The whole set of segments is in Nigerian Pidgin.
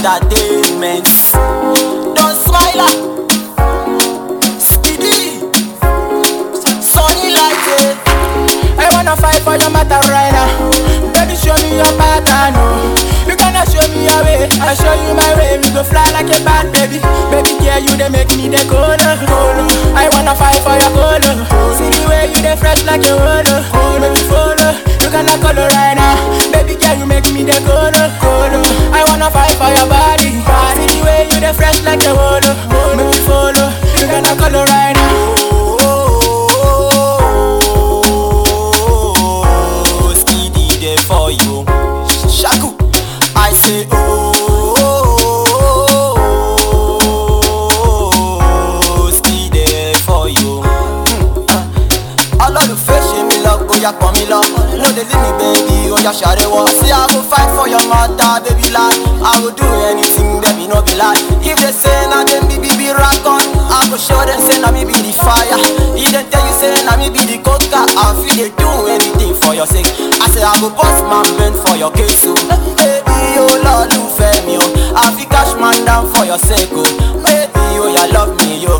entertainment. Don't smile up. Speedy. Sunny like it. I wanna fight for your matter right now. Baby, show me your pattern, oh. You gonna show me your way, I show you my way. We go fly like a bat, baby. Baby, girl, you they make me the colo. I wanna fight for your colo. See the way you they fresh like a rolo. Make me follow, you gonna color right now. Baby, girl, you make me the colo. I wanna fight for your body. See the way you they fresh like a rolo. Make me follow, you gonna color right now. For you, Shaku, I say still there for you. All of the fish in me love, oh yeah, come me love. No they leave me baby, oh yeah, share the war. See I go fight for your mother, baby lie. I will do anything, baby no be lie. If they say na them be rock on, I go show them say na me be the fire. If they tell you say na me be the coca, I feel they do anything for your sake. I say I go bust my man for your case, so baby, oh Lord, you fair me, oh. I fi cash man down for your sake, oh. Baby, oh, you love me, yo.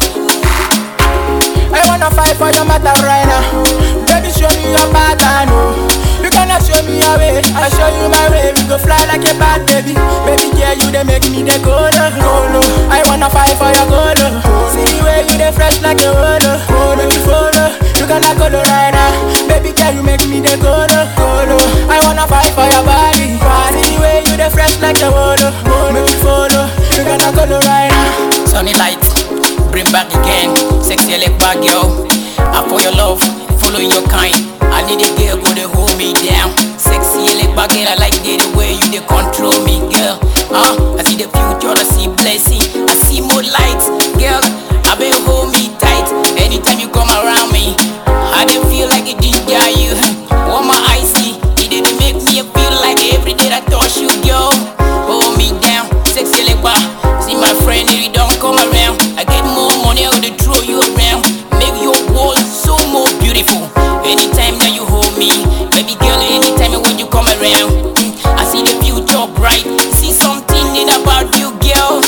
I wanna fight for your matter right now. Baby, show me your pattern, oh. You gonna show me your way, I show you my way. We go fly like a bat, baby. Baby, girl, you they make me the colo. I wanna fight for your colo. See the way you they fresh like a rolo. Make me follow, you gonna color right now. Baby, girl, you make me the colo. I wanna fight for your body. See the way you they fresh like a rolo. Make me follow, you gonna color right now. Sunny light, bring back again. Sexy like bad girl. I for your love, following your kind. I need a girl go to hold me down. Sexy like bad girl, I like the way you they control me, girl. I see the future, I see blessing, I see more lights, girl. I better hold me tight. Anytime you come around me, I didn't feel like it ginger you. What my eyes see, it didn't make me feel like every day I touch you, girl. Hold me down, sexy like bad. See my friend, if you don't come around, I get more money, I will throw you around. Make your world so more beautiful. Anytime that you hold me, baby girl, anytime when you come around, I see the future bright. See something in about you, girl.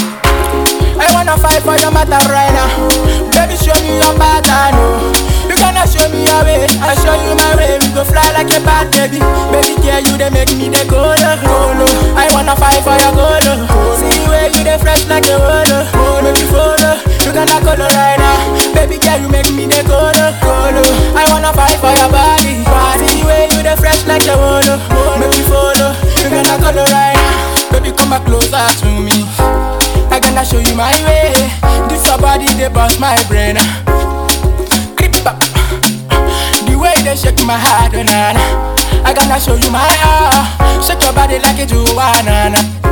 I wanna fight for your matter right now. Baby, show me your pattern, oh. You gonna show me your way, I show you my way. We go fly like a bat, baby. Baby girl, you they make me the colo. I wanna fight for your colo. See the way you they fresh like a rolo. Make me follow, you gonna color right now. Baby girl, you make me the colo. I wanna fight for your body. See the way you they fresh like a rolo. Make me follow, you gonna color right now. Baby, come back closer to me. I gonna show you my way. This your body, they bust my brain. Creep up. The way they shake my heart, oh, nah, nah. I gonna show you my Shake your body like a Joanna.